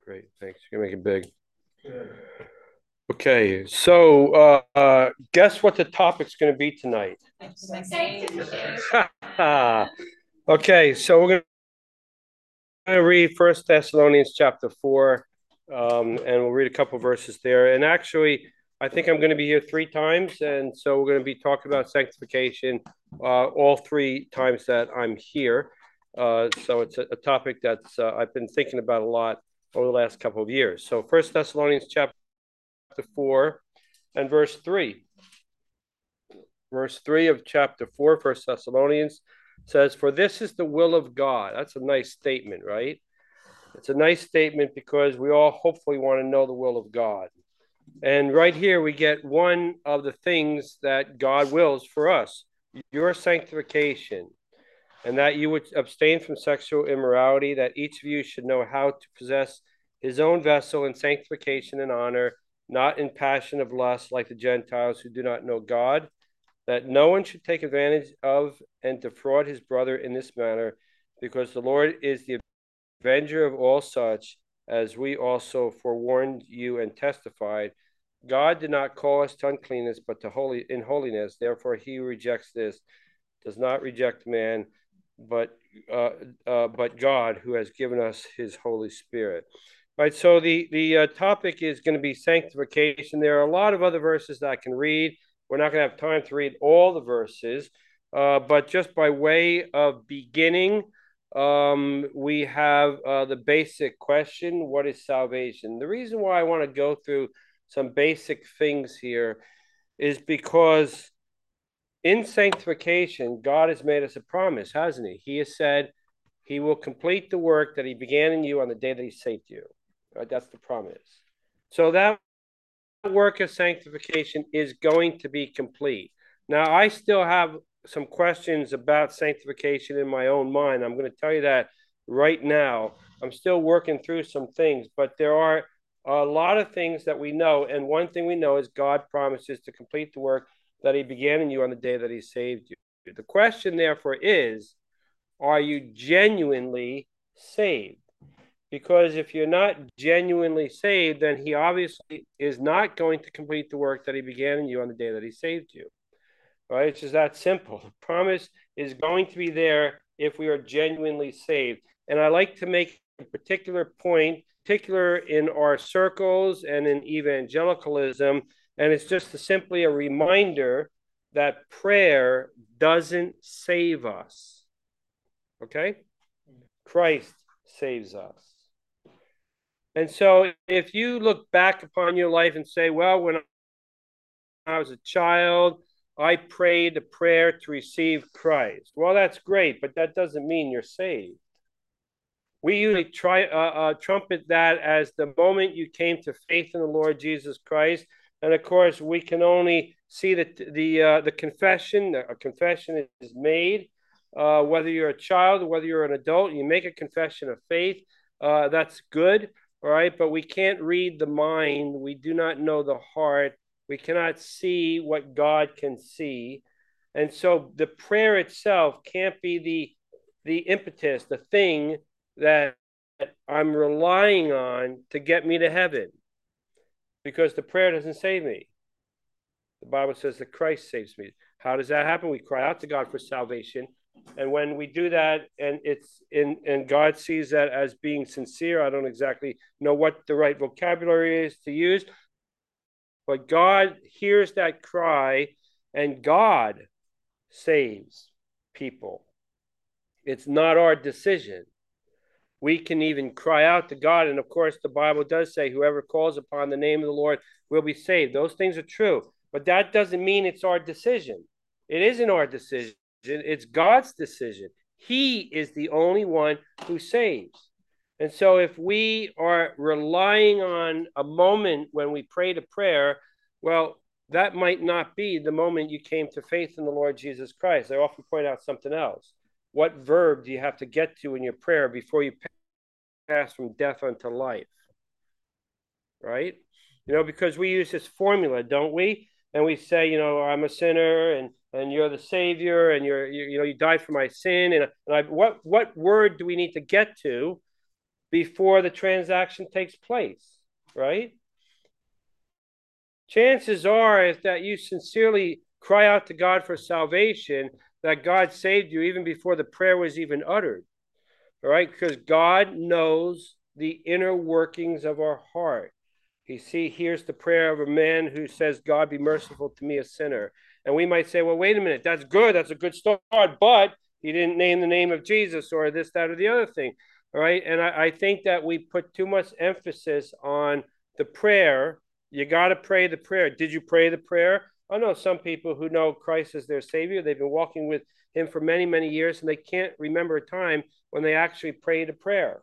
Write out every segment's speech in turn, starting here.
Great. Thanks. You're gonna make it big. Okay, so guess what the topic's going to be tonight? Okay, so we're going to read First Thessalonians chapter 4, and we'll read a couple verses there. And actually, I think I'm going to be here 3 times, and so we're going to be talking about sanctification all 3 times that I'm here. So it's a topic that's I've been thinking about a lot over the last couple of years. So First Thessalonians chapter 4 and verse 3. Verse 3 of chapter 4, First Thessalonians says, "For this is the will of God." That's a nice statement, right? It's a nice statement because we all hopefully want to know the will of God. And right here we get one of the things that God wills for us, your sanctification, and that you would abstain from sexual immorality, that each of you should know how to possess his own vessel in sanctification and honor, not in passion of lust like the Gentiles who do not know God, that no one should take advantage of and defraud his brother in this manner, because the Lord is the avenger of all such, as we also forewarned you and testified. God did not call us to uncleanness, but to holiness. Therefore, he who rejects this does not reject man, but God, who has given us his Holy Spirit. Right, so the topic is going to be sanctification. There are a lot of other verses that I can read. We're not going to have time to read all the verses, but just by way of beginning, we have the basic question: what is salvation? The reason why I want to go through some basic things here is because in sanctification, God has made us a promise, hasn't he? He has said he will complete the work that he began in you on the day that he saved you. Right? That's the promise. So that work of sanctification is going to be complete. Now, I still have some questions about sanctification in my own mind. I'm going to tell you that right now. I'm still working through some things, but there are a lot of things that we know. And one thing we know is God promises to complete the work that he began in you on the day that he saved you. The question, therefore, is, are you genuinely saved? Because if you're not genuinely saved, then he obviously is not going to complete the work that he began in you on the day that he saved you. Right? It's just that simple. The promise is going to be there if we are genuinely saved. And I like to make a particular point, particular in our circles and in evangelicalism, and it's just simply a reminder that prayer doesn't save us. Okay? Christ saves us. And so if you look back upon your life and say, well, when I was a child, I prayed a prayer to receive Christ. Well, that's great, but that doesn't mean you're saved. We usually trumpet that as the moment you came to faith in the Lord Jesus Christ. And of course, we can only see that the confession, a confession is made, whether you're a child or whether you're an adult, you make a confession of faith. That's good, all right? But we can't read the mind. We do not know the heart. We cannot see what God can see. And so the prayer itself can't be the impetus, the thing that I'm relying on to get me to heaven, because the prayer doesn't save me. The Bible says that Christ saves me. How does that happen? We cry out to God for salvation. And when we do that and God sees that as being sincere, I don't exactly know what the right vocabulary is to use, but God hears that cry and God saves people. It's not our decision. We can even cry out to God. And of course, the Bible does say, whoever calls upon the name of the Lord will be saved. Those things are true. But that doesn't mean it's our decision. It isn't our decision. It's God's decision. He is the only one who saves. And so if we are relying on a moment when we prayed a prayer, well, that might not be the moment you came to faith in the Lord Jesus Christ. I often point out something else. What verb do you have to get to in your prayer before you pass from death unto life? Right? Because we use this formula, don't we? And we say, I'm a sinner and you're the Savior and you died for my sin. And what word do we need to get to before the transaction takes place, right? Chances are, if that you sincerely cry out to God for salvation, that God saved you even before the prayer was even uttered, all right? Because God knows the inner workings of our heart. You see, here's the prayer of a man who says, God, be merciful to me, a sinner. And we might say, well, wait a minute, that's good. That's a good start. But he didn't name the name of Jesus or this, that, or the other thing. All right. And I think that we put too much emphasis on the prayer. You got to pray the prayer. Did you pray the prayer? I know some people who know Christ as their Savior. They've been walking with him for many, many years, and they can't remember a time when they actually prayed a prayer.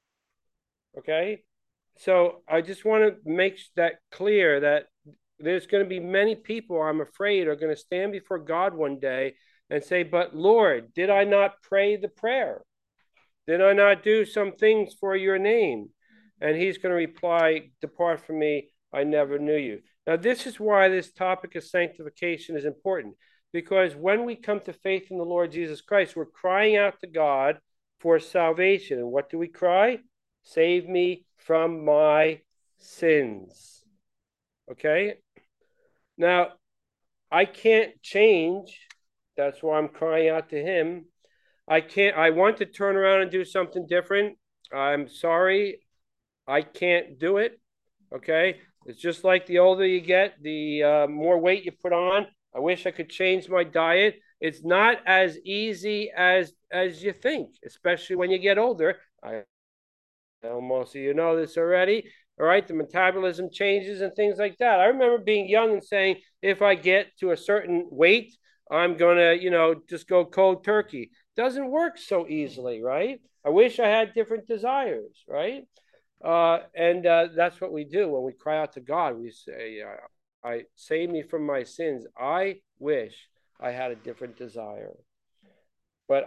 Okay. So I just want to make that clear that there's going to be many people, I'm afraid, are going to stand before God one day and say, but Lord, did I not pray the prayer? Did I not do some things for your name? And he's going to reply, depart from me, I never knew you. Now, this is why this topic of sanctification is important, because when we come to faith in the Lord Jesus Christ, we're crying out to God for salvation. And what do we cry? Save me from my sins. Okay? Now, I can't change. That's why I'm crying out to him. I want to turn around and do something different. I'm sorry. I can't do it. Okay? It's just like the older you get, the more weight you put on. I wish I could change my diet. It's not as easy as you think, especially when you get older. I know most of you know this already. All right, the metabolism changes and things like that. I remember being young and saying, if I get to a certain weight, I'm going to, just go cold turkey. Doesn't work so easily, right? I wish I had different desires, right? And that's what we do when we cry out to God. We say, I save me from my sins. I wish I had a different desire. But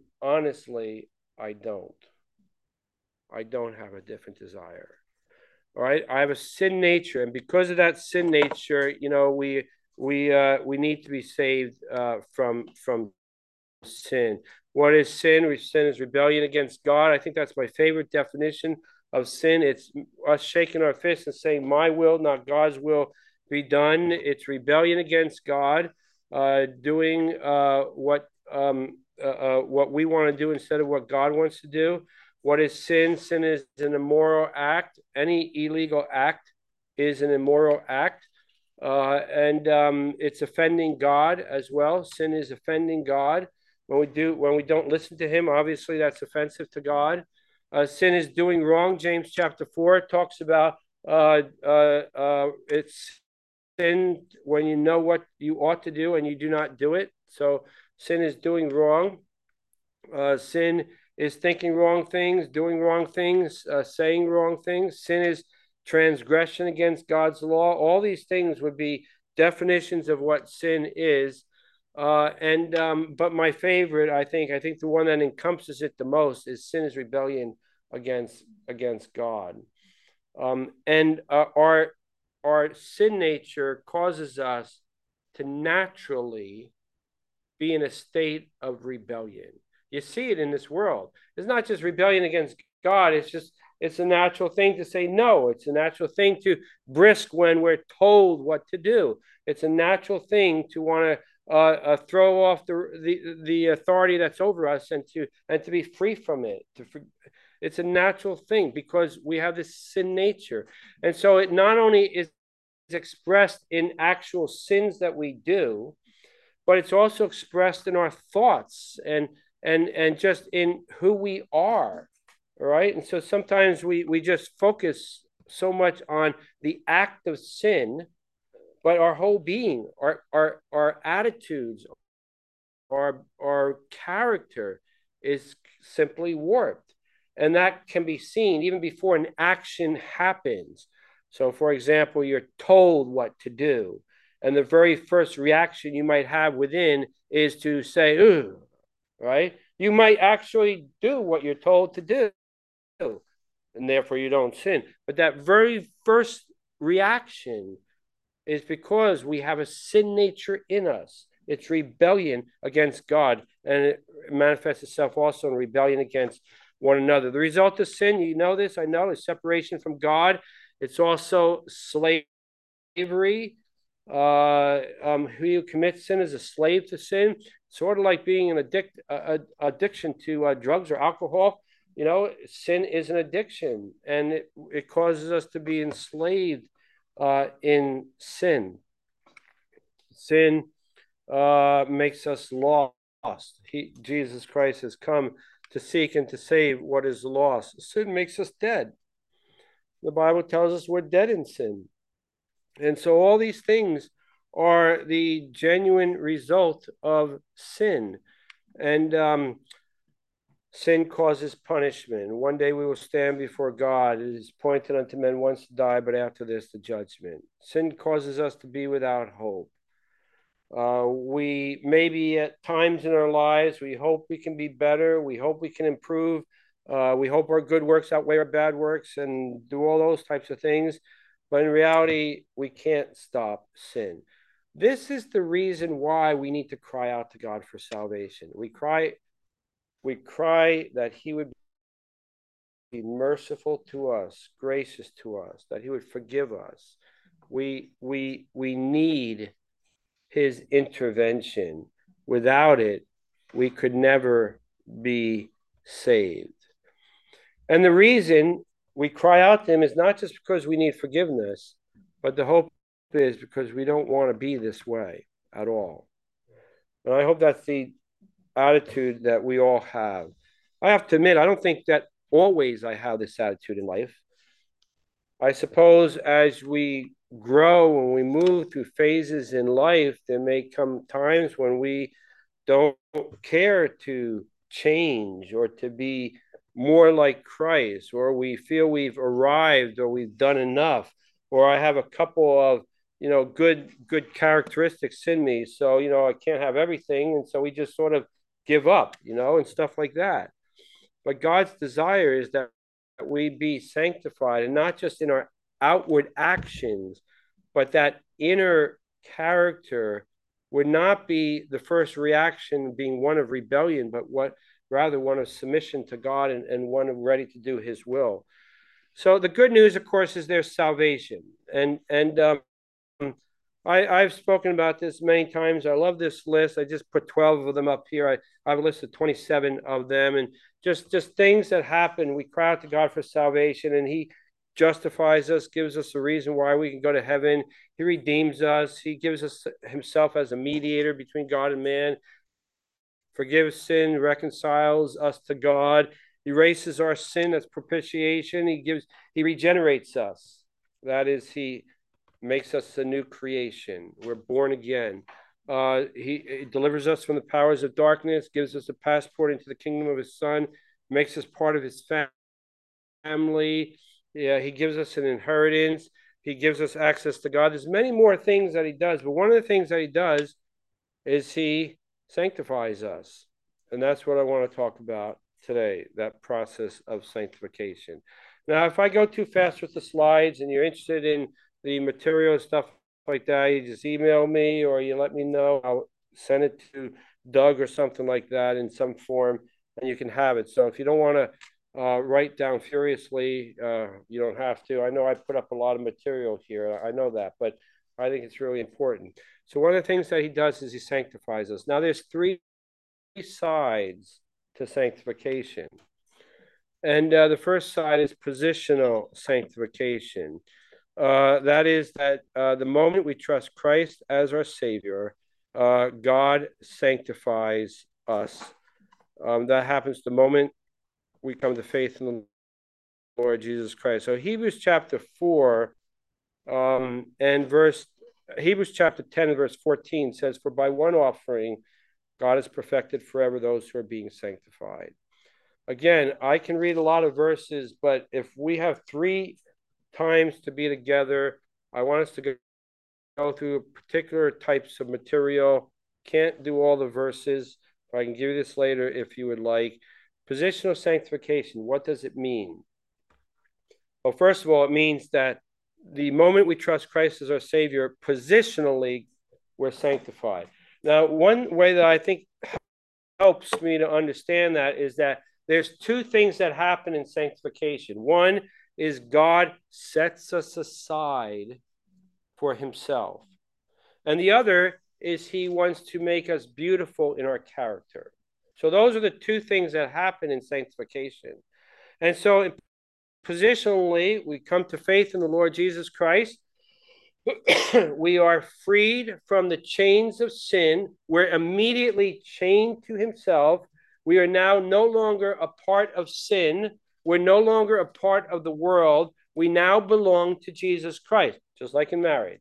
I don't. I don't have a different desire. All right. I have a sin nature. And because of that sin nature, we need to be saved from sin. What is sin? Sin is rebellion against God. I think that's my favorite definition of sin. It's us shaking our fists and saying, my will, not God's will, be done. It's rebellion against God, doing what we want to do instead of what God wants to do. What is sin? Sin is an immoral act. Any illegal act is an immoral act. And it's offending God as well. Sin is offending God. When we don't listen to him, obviously that's offensive to God. Sin is doing wrong. James chapter 4 talks about it's sin when you know what you ought to do and you do not do it. So sin is doing wrong. Sin is thinking wrong things, doing wrong things, saying wrong things. Sin is transgression against God's law. All these things would be definitions of what sin is. But my favorite, I think the one that encompasses it the most is sin is rebellion against God. And our sin nature causes us to naturally be in a state of rebellion. You see it in this world. It's not just rebellion against God. It's a natural thing to say no. It's a natural thing to brisk when we're told what to do. It's a natural thing to want to throw off the authority that's over us and to be free from it. It's a natural thing because we have this sin nature. And so it not only is expressed in actual sins that we do, but it's also expressed in our thoughts and just in who we are. All right. And so sometimes we just focus so much on the act of sin, but our whole being, our attitudes, our character is simply warped. And that can be seen even before an action happens. So, for example, you're told what to do. And the very first reaction you might have within is to say, ooh, right? You might actually do what you're told to do, and therefore you don't sin. But that very first reaction is because we have a sin nature in us. It's rebellion against God, and it manifests itself also in rebellion against one another. The result of sin, you know this, I know, is separation from God. It's also slavery. Who commits sin is a slave to sin, sort of like being an addiction to drugs or alcohol. You know, sin is an addiction, and it causes us to be enslaved in sin. Sin makes us lost. Jesus Christ has come to seek and to save what is lost. Sin makes us dead. The Bible tells us we're dead in sin. And so all these things are the genuine result of sin. And sin causes punishment. One day we will stand before God. It is appointed unto men once to die, but after this, the judgment. Sin causes us to be without hope. We maybe at times in our lives, we hope we can be better. We hope we can improve. We hope our good works outweigh our bad works and do all those types of things. But in reality, we can't stop sin. This is the reason why we need to cry out to God for salvation. We cry that He would be merciful to us, gracious to us, that He would forgive us. We need His intervention. Without it, we could never be saved. And the reason we cry out to Him is not just because we need forgiveness, but the hope is because we don't want to be this way at all. And I hope that's the attitude that we all have. I have to admit, I don't think that always I have this attitude in life. I suppose as we grow and we move through phases in life, there may come times when we don't care to change or to be more like Christ, or we feel we've arrived or we've done enough, or I have a couple of good characteristics in me, so I can't have everything, and so we just sort of give up, and stuff like that. But God's desire is that we be sanctified, and not just in our outward actions, but that inner character would not be the first reaction being one of rebellion, but rather one of submission to God and one of ready to do His will. So the good news, of course, is there's salvation, and I've spoken about this many times. I love this list. I just put 12 of them up here. I have a list of 27 of them, and just things that happen. We cry out to God for salvation, and He justifies us, gives us a reason why we can go to heaven. He redeems us. He gives us Himself as a mediator between God and man, forgives sin, reconciles us to God, erases our sin. That's propitiation. He regenerates us. That is, He makes us a new creation. We're born again. He delivers us from the powers of darkness, gives us a passport into the kingdom of His Son, makes us part of His family. Yeah, He gives us an inheritance. He gives us access to God. There's many more things that He does, but one of the things that He does is He sanctifies us. And that's what I want to talk about today, that process of sanctification. Now, if I go too fast with the slides and you're interested in the material and stuff like that, you just email me or you let me know. I'll send it to Doug or something like that in some form, and you can have it. So if you don't want to write down furiously, you don't have to. I know I put up a lot of material here. I know that, but I think it's really important. So one of the things that He does is He sanctifies us. Now, there's three sides to sanctification. And the first side is positional sanctification. That is that the moment we trust Christ as our Savior, God sanctifies us. That happens the moment we come to faith in the Lord Jesus Christ. So Hebrews chapter 4 Hebrews chapter 10 and verse 14 says, "For by one offering God has perfected forever those who are being sanctified." Again, I can read a lot of verses, but if we have 3 times to be together, I want us to go through particular types of material. Can't do all the verses, but I can give you this later if you would like. Positional sanctification, what does it mean? Well, first of all, it means that the moment we trust Christ as our Savior, positionally, we're sanctified. Now, one way that I think helps me to understand that is that there's two things that happen in sanctification. One is God sets us aside for himself. And the other is he wants to make us beautiful in our character. So those are the two things that happen in sanctification. And so positionally, we come to faith in the Lord Jesus Christ. We are freed from the chains of sin. We're immediately chained to himself. We are now no longer a part of sin. We're no longer a part of the world. We now belong to Jesus Christ, just like in marriage.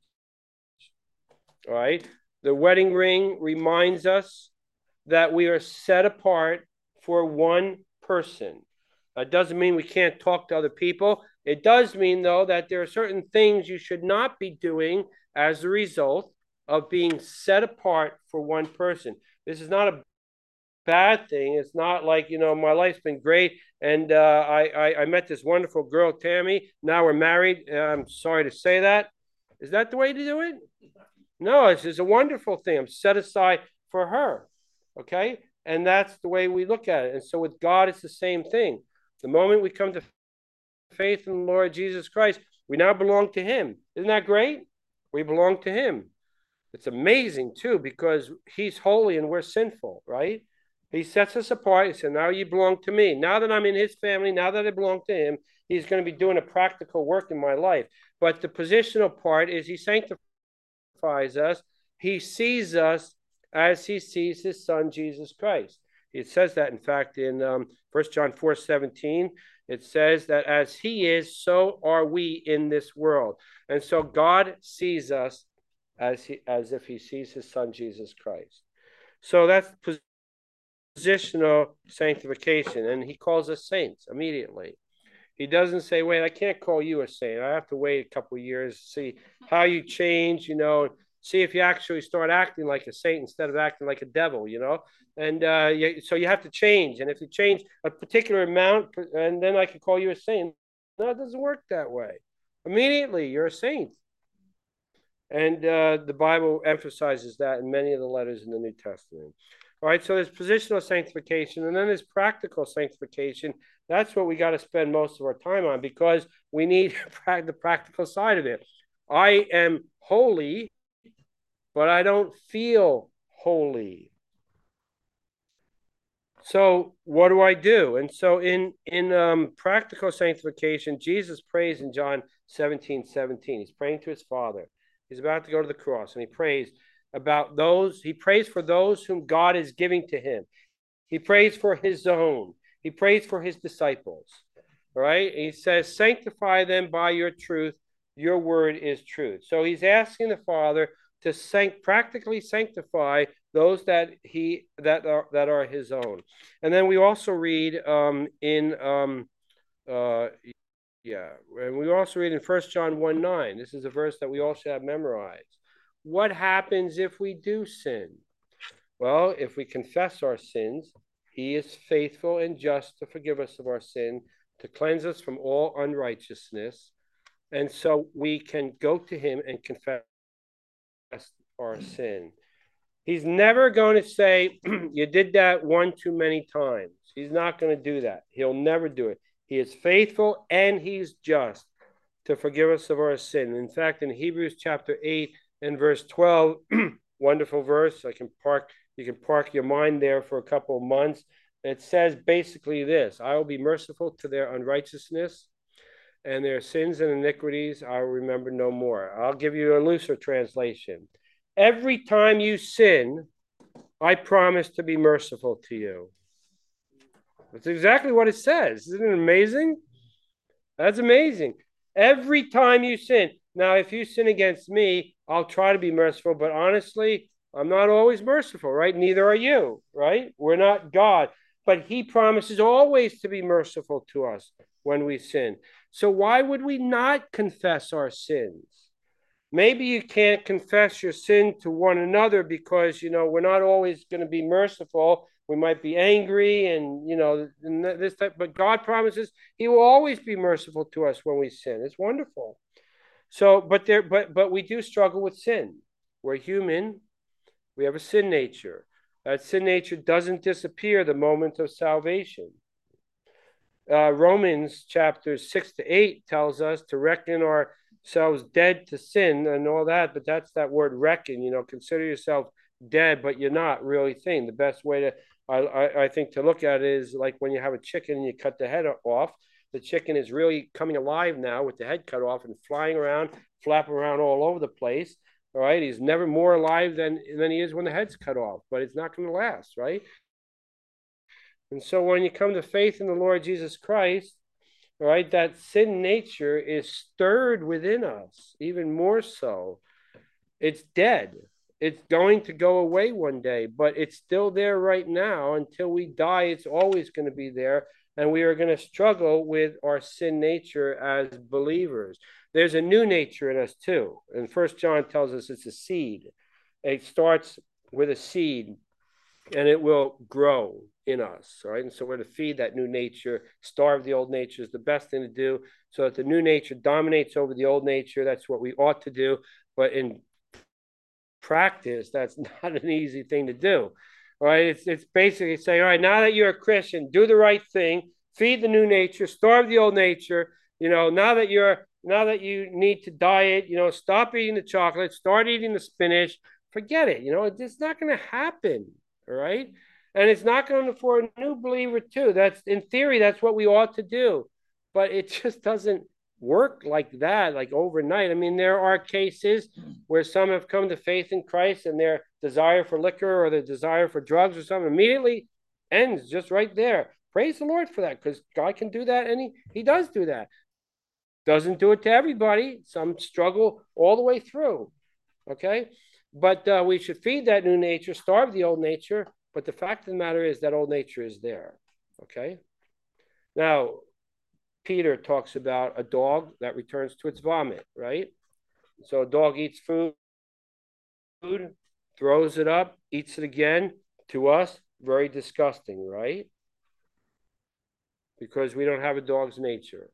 All right. The wedding ring reminds us that we are set apart for one person. It doesn't mean we can't talk to other people. It does mean, though, that there are certain things you should not be doing as a result of being set apart for one person. This is not a bad thing. It's not like, my life's been great, and I met this wonderful girl, Tammy. Now we're married. I'm sorry to say that. Is that the way to do it? No, it's a wonderful thing. I'm set aside for her, okay? And that's the way we look at it. And so with God, it's the same thing. The moment we come to faith in the Lord Jesus Christ, we now belong to him. Isn't that great? We belong to him. It's amazing, too, because he's holy and we're sinful, right? He sets us apart. He said, now you belong to me. Now that I'm in his family, now that I belong to him, he's going to be doing a practical work in my life. But the positional part is he sanctifies us. He sees us as he sees his son, Jesus Christ. It says that, in fact, in 1 John 4:17, it says that as he is, so are we in this world. And so God sees us as if he sees his son, Jesus Christ. So that's positional sanctification, and he calls us saints immediately. He doesn't say, wait, I can't call you a saint. I have to wait a couple of years to see how you change, see if you actually start acting like a saint instead of acting like a devil, And so you have to change. And if you change a particular amount, and then I can call you a saint. No, it doesn't work that way. Immediately, you're a saint. And the Bible emphasizes that in many of the letters in the New Testament. All right, so there's positional sanctification, and then there's practical sanctification. That's what we got to spend most of our time on because we need the practical side of it. I am holy, but I don't feel holy. So what do I do? And so in practical sanctification, Jesus prays in John 17:17. He's praying to his Father. He's about to go to the cross, and he prays for those whom God is giving to him. He prays for his own. He prays for his disciples. All right. He says, sanctify them by your truth. Your word is truth. So he's asking the Father to practically sanctify those that are his own. And then we also read and we also read in 1 John 1:9. This is a verse that we all should have memorized. What happens if we do sin? Well, if we confess our sins, he is faithful and just to forgive us of our sin, to cleanse us from all unrighteousness. And so we can go to him and confess our sin. He's never going to say, you did that one too many times. He's not going to do that. He'll never do it. He is faithful and he's just to forgive us of our sin. In fact, in Hebrews chapter 8 and verse 12, wonderful verse. You can park your mind there for a couple of months. It says basically this: I will be merciful to their unrighteousness, and their sins and iniquities I will remember no more. I'll give you a looser translation. Every time you sin, I promise to be merciful to you. That's exactly what it says. Isn't it amazing? That's amazing. Every time you sin. Now, if you sin against me, I'll try to be merciful, but honestly, I'm not always merciful, right? Neither are you, right? We're not God, but he promises always to be merciful to us when we sin. So why would we not confess our sins? Maybe you can't confess your sin to one another because, we're not always going to be merciful. We might be angry and this type, but God promises he will always be merciful to us when we sin. It's wonderful. So, but we do struggle with sin. We're human. We have a sin nature. That sin nature doesn't disappear the moment of salvation. Romans chapters 6-8 tells us to reckon ourselves dead to sin and all that, but that's that word reckon, consider yourself dead, but you're not really thing. The best way to, I think, to look at it is like when you have a chicken and you cut the head off. The chicken is really coming alive now with the head cut off and flying around, flapping around all over the place. All right, he's never more alive than he is when the head's cut off, but it's not going to last, right? And so when you come to faith in the Lord Jesus Christ, all right, that sin nature is stirred within us, even more so. It's dead. It's going to go away one day, but it's still there right now. Until we die, it's always going to be there. And we are going to struggle with our sin nature as believers. There's a new nature in us too. And First John tells us it's a seed. It starts with a seed and it will grow in us, right? And so we're to feed that new nature. Starve the old nature is the best thing to do, so that the new nature dominates over the old nature. That's what we ought to do. But in practice, that's not an easy thing to do, right? It's basically saying, all right, now that you're a Christian, do the right thing, feed the new nature, starve the old nature. Now that you need to diet, stop eating the chocolate, start eating the spinach. Forget it. It's not going to happen. All right. And it's not going to for a new believer too. That's in theory, that's what we ought to do, but it just doesn't work like that, like overnight. I mean, there are cases where some have come to faith in Christ and their desire for liquor or their desire for drugs or something immediately ends just right there. Praise the Lord for that, because God can do that, and he does do that. Doesn't do it to everybody. Some struggle all the way through. Okay. But we should feed that new nature, starve the old nature. But the fact of the matter is that old nature is there. Okay. Now, Peter talks about a dog that returns to its vomit, right? So a dog eats food, throws it up, eats it again. To us, very disgusting, right? Because we don't have a dog's nature.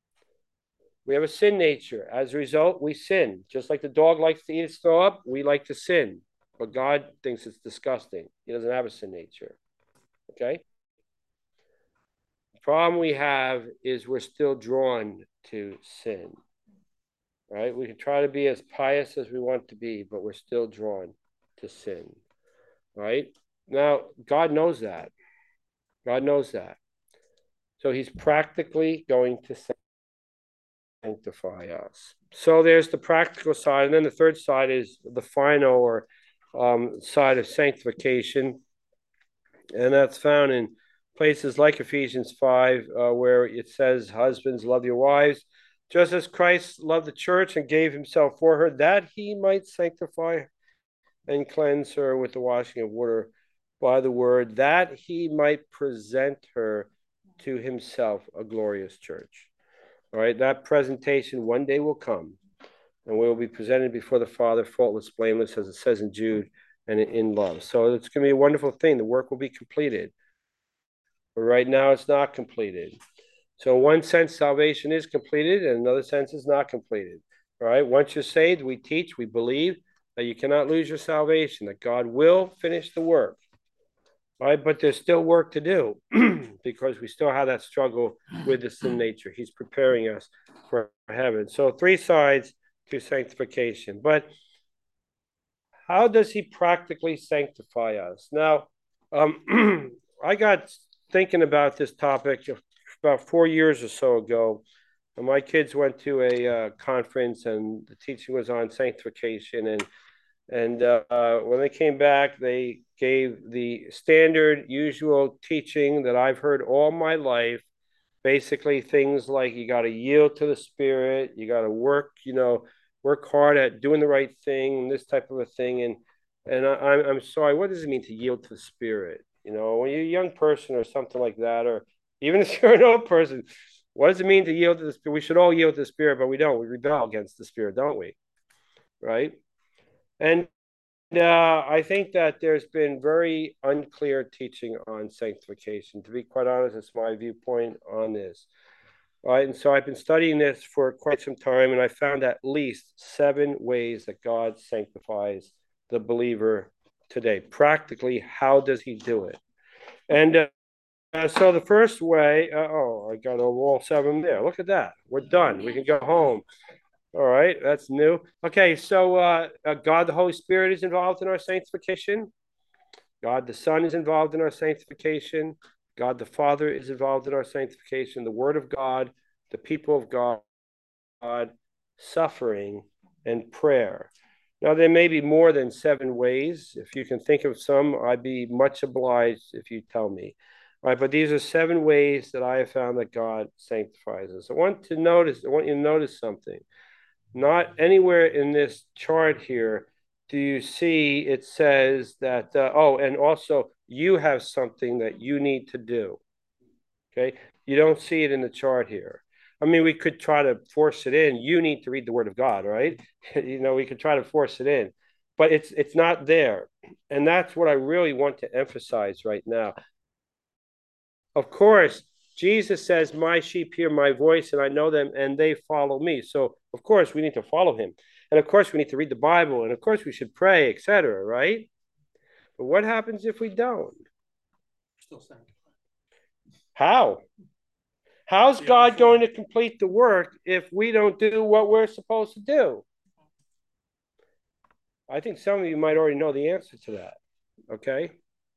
We have a sin nature. As a result, we sin. Just like the dog likes to eat its throw up, we like to sin. But God thinks it's disgusting. He doesn't have a sin nature. Okay? The problem we have is we're still drawn to sin. Right? We can try to be as pious as we want to be, but we're still drawn to sin. Right? Now, God knows that. God knows that. So he's practically going to sanctify us. So there's the practical side, and then the third side is the final or side of sanctification, and that's found in places like Ephesians 5, where it says, "Husbands, love your wives, just as Christ loved the church and gave himself for her, that he might sanctify and cleanse her with the washing of water by the word, that he might present her to himself a glorious church." All right, that presentation one day will come, and we will be presented before the Father, faultless, blameless, as it says in Jude, and in love. So it's going to be a wonderful thing. The work will be completed. But right now, it's not completed. So in one sense, salvation is completed, and in another sense, it's not completed. All right, once you're saved, we teach, we believe that you cannot lose your salvation, that God will finish the work. All right, but there's still work to do because we still have that struggle with the sin nature. He's preparing us for heaven. So 3 sides to sanctification. But how does he practically sanctify us? Now, I got thinking about this topic about 4 years or so ago. And my kids went to a conference, and the teaching was on sanctification. And when they came back, they gave the standard, usual teaching that I've heard all my life. Basically, things like you got to yield to the Spirit, you got to work hard at doing the right thing, this type of a thing. And I'm sorry, what does it mean to yield to the Spirit? When you're a young person or something like that, or even if you're an old person, what does it mean to yield to the Spirit? We should all yield to the Spirit, but we don't. We rebel against the Spirit, don't we? Right? And I think that there's been very unclear teaching on sanctification. To be quite honest, it's my viewpoint on this. All right, and so I've been studying this for quite some time, and I found at least 7 ways that God sanctifies the believer today. Practically, how does he do it? And So the first way, I got all seven there. Look at that. We're done. We can go home. All right, that's new. Okay, so God the Holy Spirit is involved in our sanctification. God the Son is involved in our sanctification. God the Father is involved in our sanctification. The Word of God, the people of God, suffering, and prayer. Now, there may be more than seven ways. If you can think of some, I'd be much obliged if you tell me. All right, but these are seven ways that I have found that God sanctifies us. I want you to notice something. Not anywhere in this chart here do you see it says that, and also you have something that you need to do. Okay. You don't see it in the chart here. I mean, we could try to force it in. You need to read the Word of God, right? We could try to force it in, but it's not there. And that's what I really want to emphasize right now. Of course, Jesus says, "My sheep hear my voice, and I know them, and they follow me." So, of course, we need to follow him. And of course, we need to read the Bible, and of course, we should pray, etc., right? But what happens if we don't? Still sanctified. How? How's God going to complete the work if we don't do what we're supposed to do? I think some of you might already know the answer to that. Okay?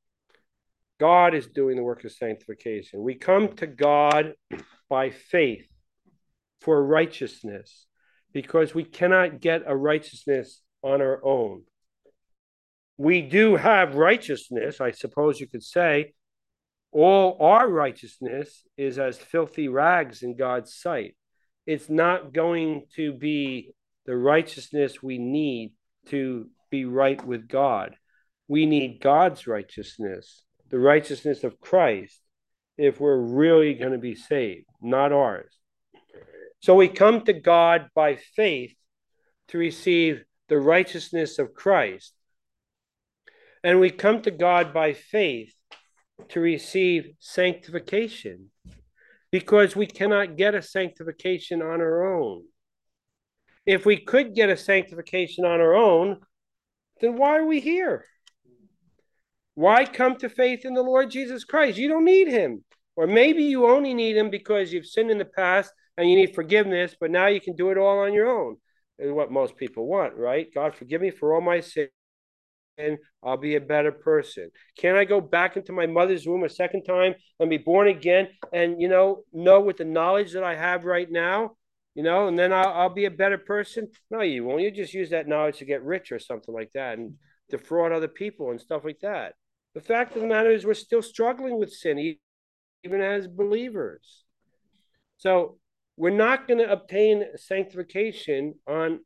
God is doing the work of sanctification. We come to God by faith for righteousness because we cannot get a righteousness on our own. We do have righteousness, I suppose you could say. All our righteousness is as filthy rags in God's sight. It's not going to be the righteousness we need to be right with God. We need God's righteousness, the righteousness of Christ, if we're really going to be saved, not ours. So we come to God by faith to receive the righteousness of Christ. And we come to God by faith to receive sanctification because we cannot get a sanctification on our own. If we could get a sanctification on our own, then why are we here? Why come to faith in the Lord Jesus Christ? You don't need him. Or maybe you only need him because you've sinned in the past and you need forgiveness, but now you can do it all on your own. Is what most people want, right? God, forgive me for all my sins and I'll be a better person. Can I go back into my mother's womb a second time and be born again and, know with the knowledge that I have right now, and then I'll be a better person? No, you won't. You just use that knowledge to get rich or something like that and defraud other people and stuff like that. The fact of the matter is we're still struggling with sin, even as believers. So we're not going to obtain sanctification on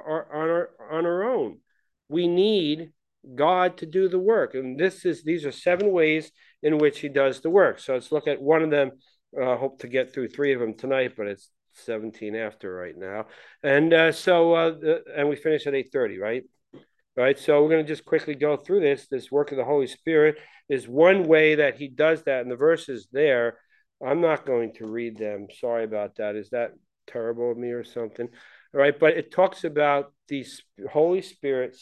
our own. We need God to do the work. And these are seven ways in which he does the work. So let's look at one of them. Hope to get through three of them tonight, but it's 17 after right now. And and we finish at 8:30, right? Right. So we're going to just quickly go through this work of the Holy Spirit is one way that he does that. And the verses there, I'm not going to read them. Sorry about that. Is that terrible of me or something? All right. But it talks about the Holy Spirit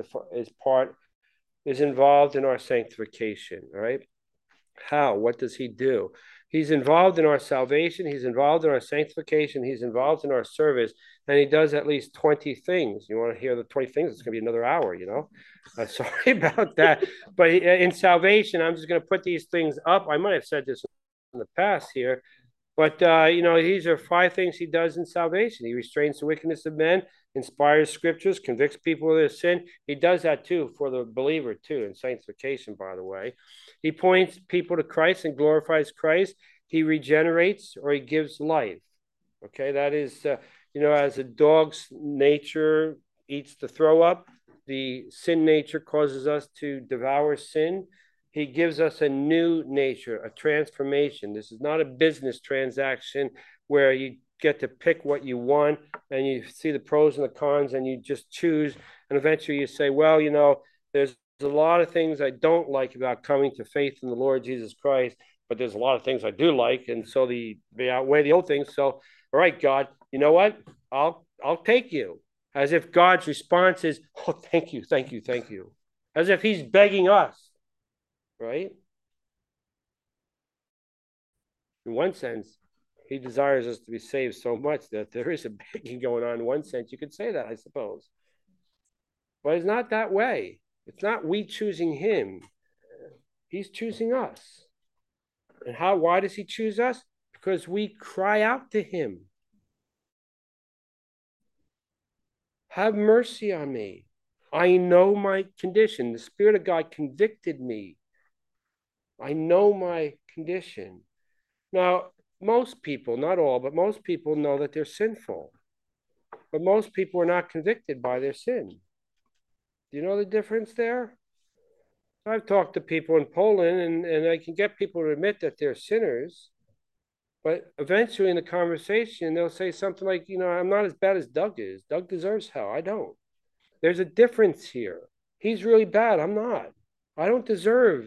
is involved in our sanctification. All right. How? What does he do? He's involved in our salvation. He's involved in our sanctification. He's involved in our service. And he does at least 20 things. You want to hear the 20 things? It's going to be another hour, Sorry about that. But in salvation, I'm just going to put these things up. I might have said this in the past here. But, these are five things he does in salvation. He restrains the wickedness of men, inspires scriptures, convicts people of their sin. He does that, too, for the believer, too, in sanctification, by the way. He points people to Christ and glorifies Christ. He regenerates or he gives life. Okay, that is, as a dog's nature eats the throw up, the sin nature causes us to devour sin. He gives us a new nature, a transformation. This is not a business transaction where you get to pick what you want and you see the pros and the cons and you just choose. And eventually you say, well, there's a lot of things I don't like about coming to faith in the Lord Jesus Christ, but there's a lot of things I do like. And so they outweigh the old things. So, all right, God, you know what? I'll take you. As if God's response is, oh, thank you, thank you, thank you. As if he's begging us. Right? In one sense, he desires us to be saved so much that there is a begging going on. In one sense, you could say that, I suppose. But it's not that way. It's not we choosing him. He's choosing us. And why does he choose us? Because we cry out to him. Have mercy on me. I know my condition. The Spirit of God convicted me. I know my condition. Now, most people, not all, but most people know that they're sinful. But most people are not convicted by their sin. Do you know the difference there? I've talked to people in Poland, and I can get people to admit that they're sinners. But eventually in the conversation, they'll say something like, I'm not as bad as Doug is. Doug deserves hell. I don't. There's a difference here. He's really bad. I'm not. I don't deserve,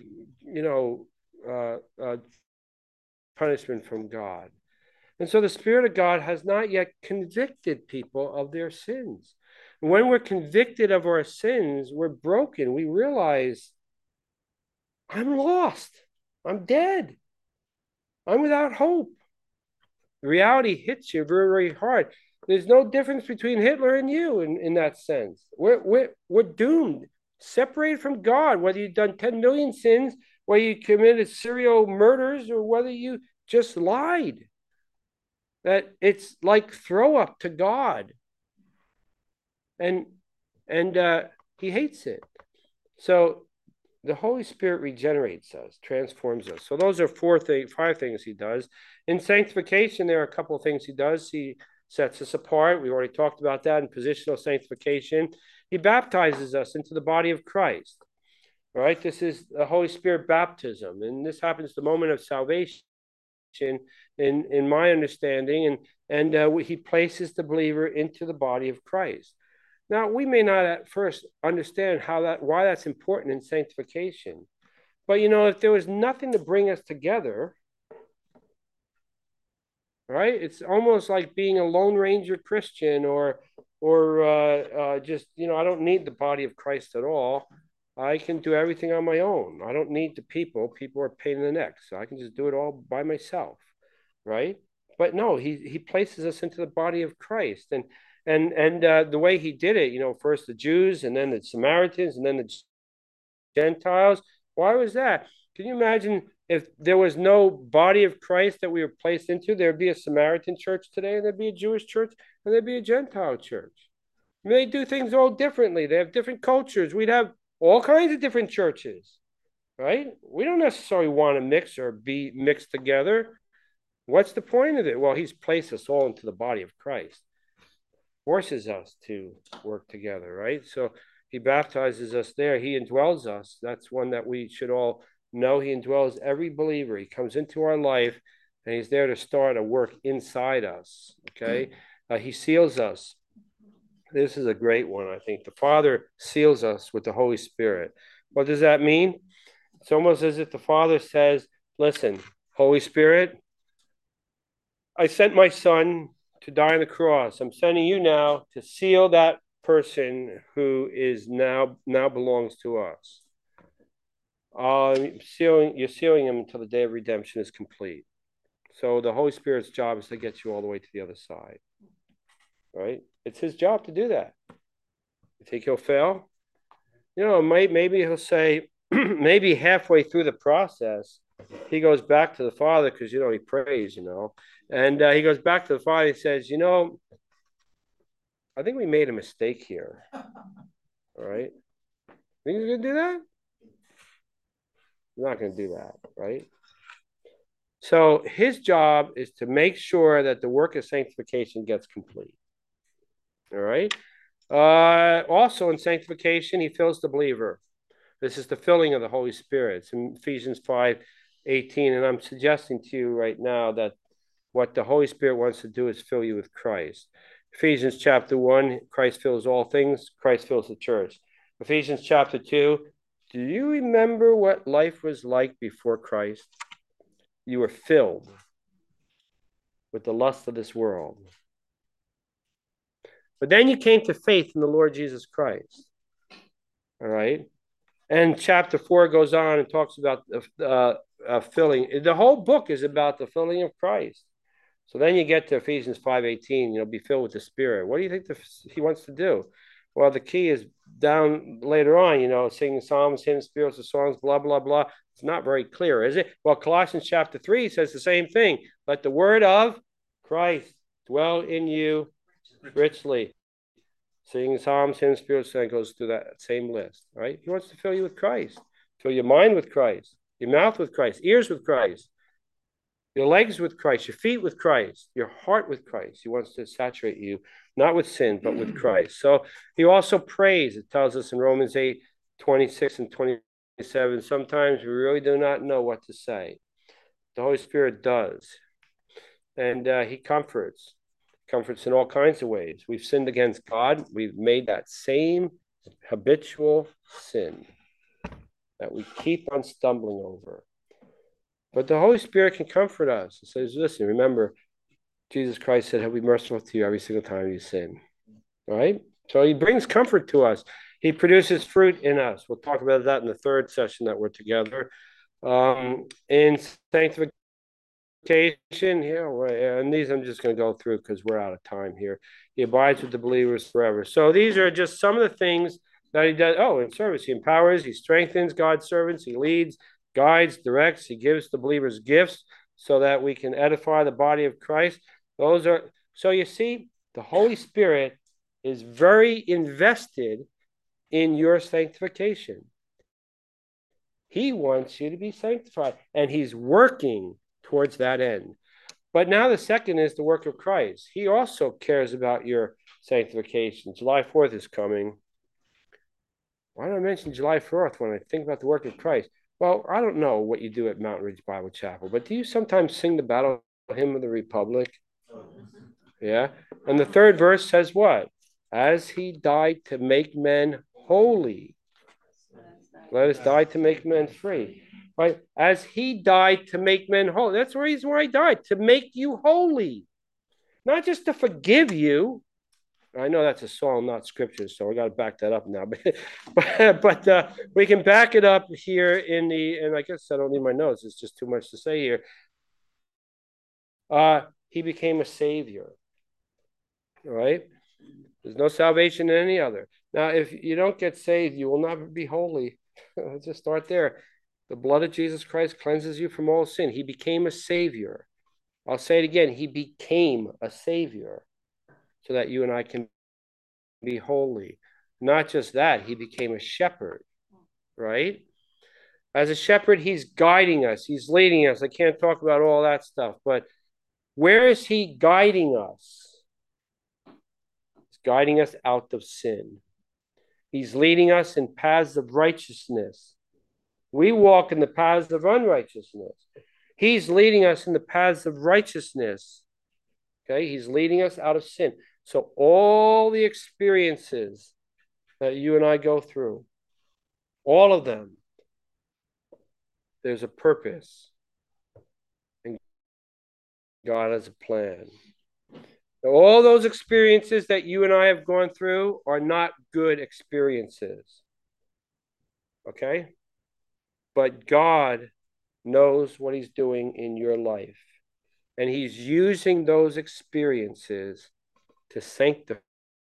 punishment from God. And so the Spirit of God has not yet convicted people of their sins. When we're convicted of our sins, we're broken. We realize, I'm lost. I'm dead. I'm without hope. The reality hits you very, very hard. There's no difference between Hitler and you in that sense. We're doomed, separated from God, whether you've done 10 million sins, whether you committed serial murders, or whether you just lied. That it's like throw up to God. And he hates it. So the Holy Spirit regenerates us, transforms us. So those are five things he does. In sanctification, there are a couple of things he does. He sets us apart. We already talked about that in positional sanctification. He baptizes us into the body of Christ. All right, this is the Holy Spirit baptism, and this happens the moment of salvation, in my understanding, and he places the believer into the body of Christ. Now, we may not at first understand why that's important in sanctification, but if there was nothing to bring us together, right? It's almost like being a Lone Ranger Christian, or just I don't need the body of Christ at all. I can do everything on my own. I don't need the people. People are a pain in the neck, so I can just do it all by myself, right? But no, he places us into the body of Christ, and the way he did it, first the Jews, and then the Samaritans, and then the Gentiles. Why was that? Can you imagine if there was no body of Christ that we were placed into? There'd be a Samaritan church today, and there'd be a Jewish church, and there'd be a Gentile church. I mean, they do things all differently. They have different cultures. We'd have all kinds of different churches, right? We don't necessarily want to mix or be mixed together. What's the point of it? Well, he's placed us all into the body of Christ. Forces us to work together, right? So he baptizes us there. He indwells us. That's one that we should all know. He indwells every believer. He comes into our life, and he's there to start a work inside us, okay? He seals us. This is a great one, I think. The Father seals us with the Holy Spirit. What does that mean? It's almost as if the Father says, listen, Holy Spirit, I sent my Son to die on the cross. I'm sending you now to seal that person who is now belongs to us. You're sealing him until the day of redemption is complete. So the Holy Spirit's job is to get you all the way to the other side, right? It's his job to do that. You think he'll fail? Maybe he'll say, maybe halfway through the process, he goes back to the Father, because, he prays, and he goes back to the Father and says, I think we made a mistake here. All right. Think he's going to do that? He's not going to do that, right? So his job is to make sure that the work of sanctification gets complete. All right. Also in sanctification, he fills the believer. This is the filling of the Holy Spirit. It's in Ephesians 5:18. And I'm suggesting to you right now that what the Holy Spirit wants to do is fill you with Christ. Ephesians chapter 1, Christ fills all things. Christ fills the church. Ephesians chapter 2, do you remember what life was like before Christ? You were filled with the lust of this world. But then you came to faith in the Lord Jesus Christ. All right. And chapter 4 goes on and talks about filling. The whole book is about the filling of Christ. So then you get to Ephesians 5:18, be filled with the Spirit. What do you think he wants to do? Well, the key is down later on, singing psalms, hymns, spiritual songs, blah, blah, blah. It's not very clear, is it? Well, Colossians chapter 3 says the same thing. Let the word of Christ dwell in you richly. Singing psalms, hymns, spiritual songs goes through that same list, right? He wants to fill you with Christ. Fill your mind with Christ, your mouth with Christ, ears with Christ, your legs with Christ, your feet with Christ, your heart with Christ. He wants to saturate you, not with sin, but with Christ. So he also prays. It tells us in Romans 8:26 and 27, sometimes we really do not know what to say. The Holy Spirit does. And he comforts in all kinds of ways. We've sinned against God. We've made that same habitual sin that we keep on stumbling over. But the Holy Spirit can comfort us. It says, listen, remember, Jesus Christ said he'll be merciful to you every single time you sin. All right? So he brings comfort to us. He produces fruit in us. We'll talk about that in the third session that we're together. In sanctification, and these I'm just going to go through because we're out of time here. He abides with the believers forever. So these are just some of the things that he does. Oh, in service, he empowers, he strengthens God's servants, he leads, guides, directs, he gives the believers gifts so that we can edify the body of Christ. So you see, the Holy Spirit is very invested in your sanctification. He wants you to be sanctified, and he's working towards that end. But now the second is the work of Christ. He also cares about your sanctification. July 4th is coming. Why don't I mention July 4th when I think about the work of Christ? Well, I don't know what you do at Mountain Ridge Bible Chapel, but do you sometimes sing the battle hymn of the Republic? Yeah. And the third verse says what? As he died to make men holy, let us die to make men free. Right? As he died to make men holy. That's the reason why he died, to make you holy. Not just to forgive you. I know that's a song, not scripture, so we got to back that up now. but we can back it up here and I guess I don't need my notes. It's just too much to say here. He became a savior. All right? There's no salvation in any other. Now, if you don't get saved, you will not be holy. Let's just start there. The blood of Jesus Christ cleanses you from all sin. He became a savior. I'll say it again. He became a savior so that you and I can be holy. Not just that, he became a shepherd, right? As a shepherd, he's guiding us. He's leading us. I can't talk about all that stuff, but where is he guiding us? He's guiding us out of sin. He's leading us in paths of righteousness. We walk in the paths of unrighteousness. He's leading us in the paths of righteousness. Okay, he's leading us out of sin. So all the experiences that you and I go through, all of them, there's a purpose. And God has a plan. Now, all those experiences that you and I have gone through are not good experiences. Okay? But God knows what he's doing in your life. And he's using those experiences to sanctify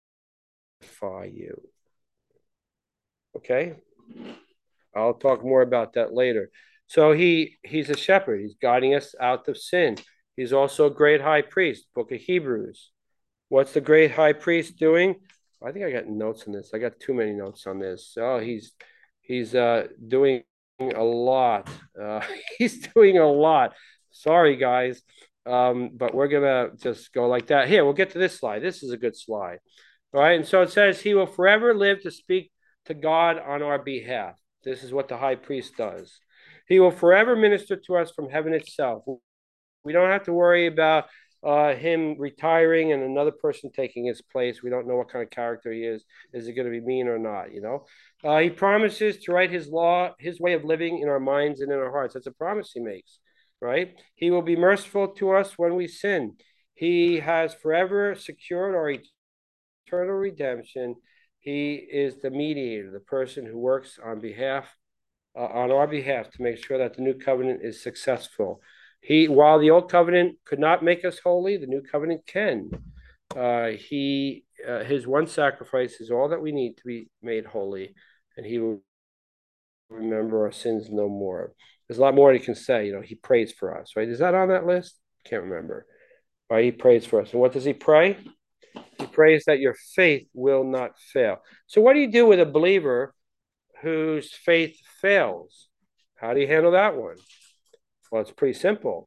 you. Okay? I'll talk more about that later. So he's a shepherd. He's guiding us out of sin. He's also a great high priest, book of Hebrews. What's the great high priest doing? I think I got notes on this. I got too many notes on this. Oh, he's doing a lot. He's doing a lot. Sorry, guys. But we're going to just go like that. Here, we'll get to this slide. This is a good slide. All right. And so it says, he will forever live to speak to God on our behalf. This is what the high priest does. He will forever minister to us from heaven itself. We don't have to worry about him retiring and another person taking his place. We don't know what kind of character he is. Is he going to be mean or not? He promises to write his law, his way of living in our minds and in our hearts. That's a promise he makes, right? He will be merciful to us when we sin. He has forever secured our eternal redemption. He is the mediator, the person who works on behalf on our behalf to make sure that the new covenant is successful. While the old covenant could not make us holy, the new covenant can. His one sacrifice is all that we need to be made holy, and he will remember our sins no more. There's a lot more he can say. He prays for us, right? Is that on that list? Can't remember. Right? He prays for us. And what does he pray? He prays that your faith will not fail. So what do you do with a believer whose faith fails? How do you handle that one? Well, it's pretty simple.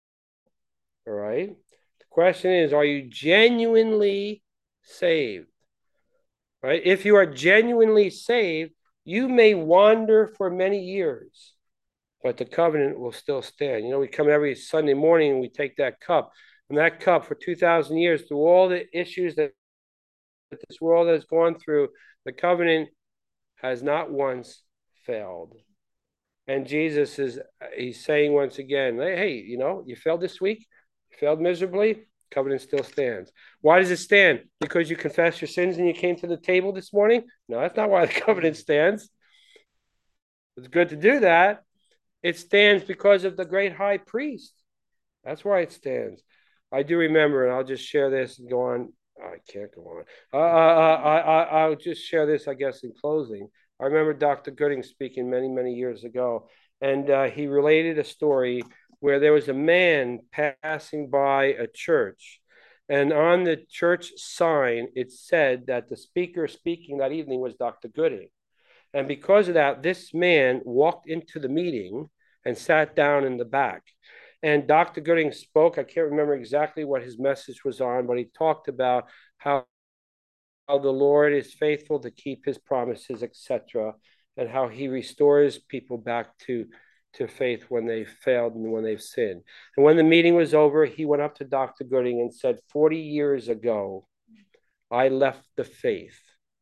All right. The question is, are you genuinely saved? Right? If you are genuinely saved, you may wander for many years, but the covenant will still stand. We come every Sunday morning and we take that cup, and that cup for 2,000 years, through all the issues that this world has gone through, the covenant has not once failed. And Jesus he's saying once again, hey, you failed this week, you failed miserably, covenant still stands. Why does it stand? Because you confessed your sins and you came to the table this morning? No, that's not why the covenant stands. It's good to do that. It stands because of the great high priest. That's why it stands. I do remember, and I'll just share this and go on. I can't go on. I'll just share this, I guess, in closing. I remember Dr. Gooding speaking many, many years ago, and he related a story where there was a man passing by a church, and on the church sign, it said that the speaker speaking that evening was Dr. Gooding. And because of that, this man walked into the meeting and sat down in the back. And Dr. Gooding spoke. I can't remember exactly what his message was on, but he talked about how the Lord is faithful to keep his promises, etc., and how he restores people back to faith when they've failed and when they've sinned. And when the meeting was over, he went up to Dr. Gooding and said, 40 years ago, I left the faith.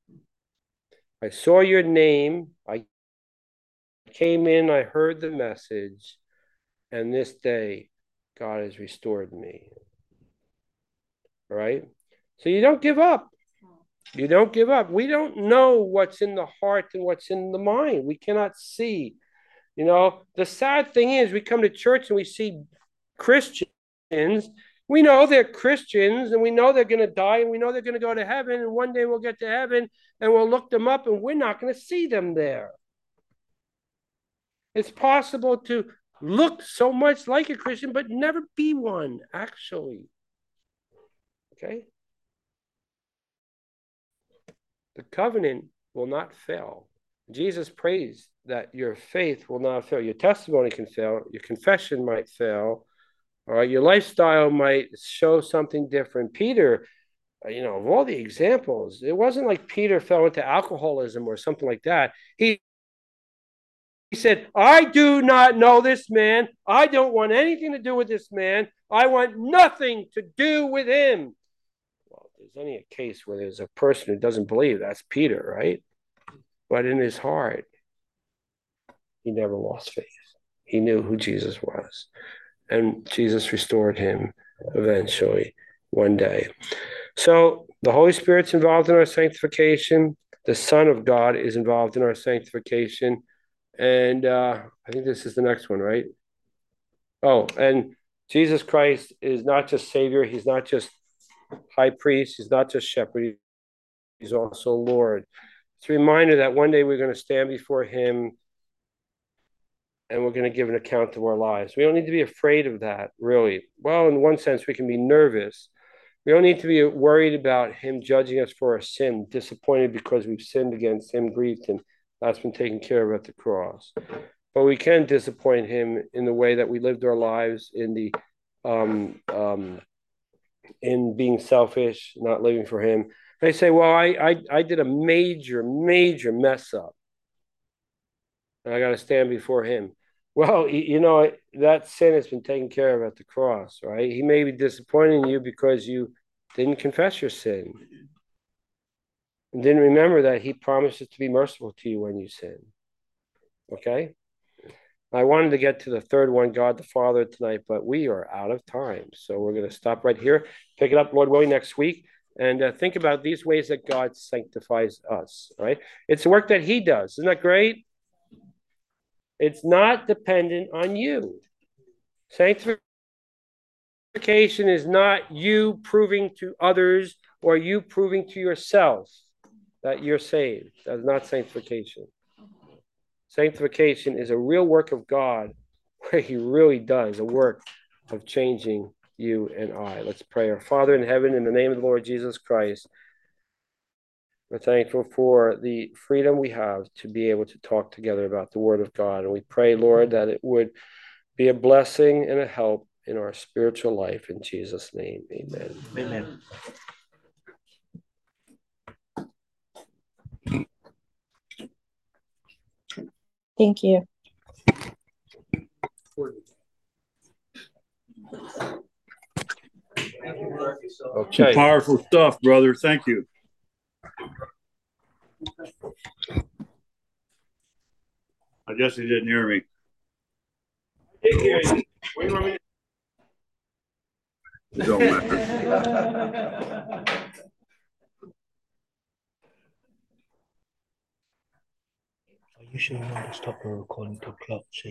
I saw your name. I came in, I heard the message, and this day, God has restored me. All right? So you don't give up. You don't give up. We don't know what's in the heart and what's in the mind. We cannot see. The sad thing is we come to church and we see Christians. We know they're Christians and we know they're going to die and we know they're going to go to heaven. And one day we'll get to heaven and we'll look them up and we're not going to see them there. It's possible to look so much like a Christian, but never be one, actually. Okay? The covenant will not fail. Jesus prays that your faith will not fail. Your testimony can fail. Your confession might fail. All right? Your lifestyle might show something different. Peter, of all the examples, it wasn't like Peter fell into alcoholism or something like that. He said, I do not know this man. I don't want anything to do with this man. I want nothing to do with him. Well, if there's any case where there's a person who doesn't believe, that's Peter, right? But in his heart, he never lost faith. He knew who Jesus was. And Jesus restored him eventually one day. So the Holy Spirit's involved in our sanctification. The Son of God is involved in our sanctification. And I think this is the next one, right? Oh, and Jesus Christ is not just Savior. He's not just high priest. He's not just shepherd. He's also Lord. It's a reminder that one day we're going to stand before him and we're going to give an account of our lives. We don't need to be afraid of that, really. Well, in one sense, we can be nervous. We don't need to be worried about him judging us for our sin, disappointed because we've sinned against him, grieved him. That's been taken care of at the cross. But we can disappoint him in the way that we lived our lives, in the in being selfish, not living for him. They say, well, I did a major mess up. And I got to stand before him. Well, that sin has been taken care of at the cross, right? He may be disappointing you because you didn't confess your sin. And didn't remember that he promises to be merciful to you when you sin. Okay? I wanted to get to the third one, God the Father, tonight, but we are out of time. So we're going to stop right here, pick it up, Lord willing, next week, and think about these ways that God sanctifies us, right? It's the work that he does. Isn't that great? It's not dependent on you. Sanctification is not you proving to others or you proving to yourself that you're saved. That's not sanctification. Sanctification is a real work of God where he really does a work of changing you and I. Let's pray. Our Father in heaven, in the name of the Lord Jesus Christ, we're thankful for the freedom we have to be able to talk together about the Word of God. And we pray, Lord, that it would be a blessing and a help in our spiritual life. In Jesus' name, amen. Amen. Thank you. Okay. Some powerful stuff, brother. Thank you. I guess he didn't hear me. It don't matter. Are you sure you want to stop the recording to clock?